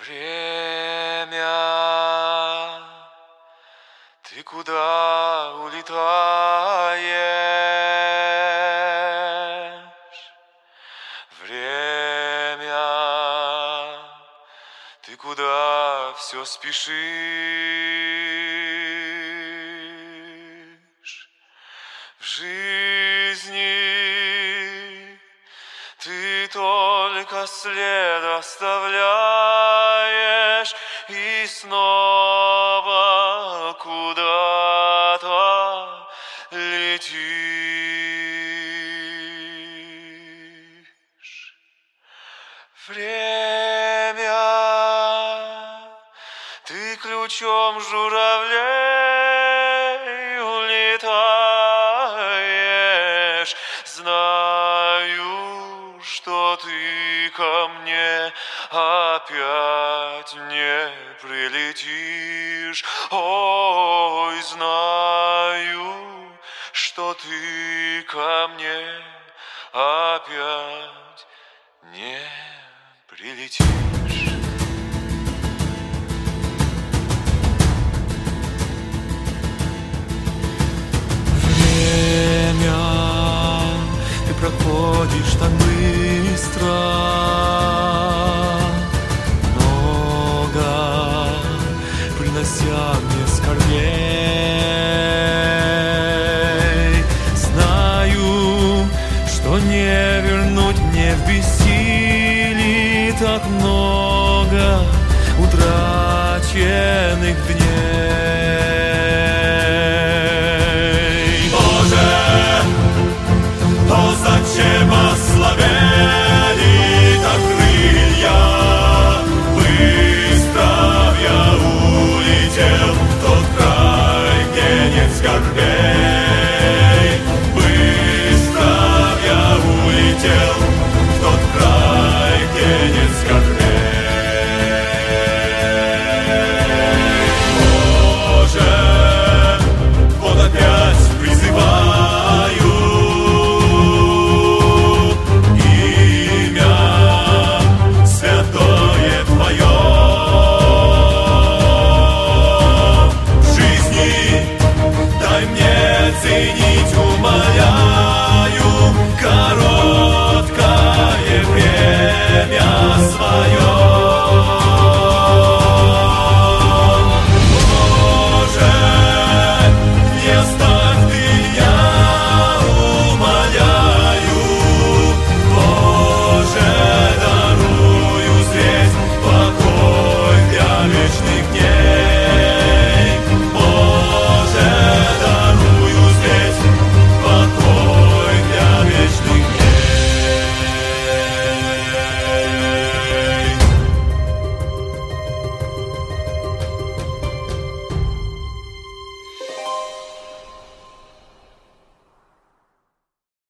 Время, ты куда улетаешь? Время, ты куда все спешишь? В жизни ты только след оставляешь и снова куда-то летишь. Время, ты ключом журавлей улетаешь. Знаю, что ты ко мне опять не прилетишь. Ой, знаю, что ты ко мне опять не прилетишь. Проходишь так быстро, много принося мне скорбей. Знаю, что не вернуть мне в бессилии так много утраченных дней. Боже, зачем ослабели так крылья? Быстро я улетел в тот край, где нет скорбей. Быстро я улетел в тот край, где нет скорбей. Боже, вот опять призываю ценить, умоляю, короткое время свое.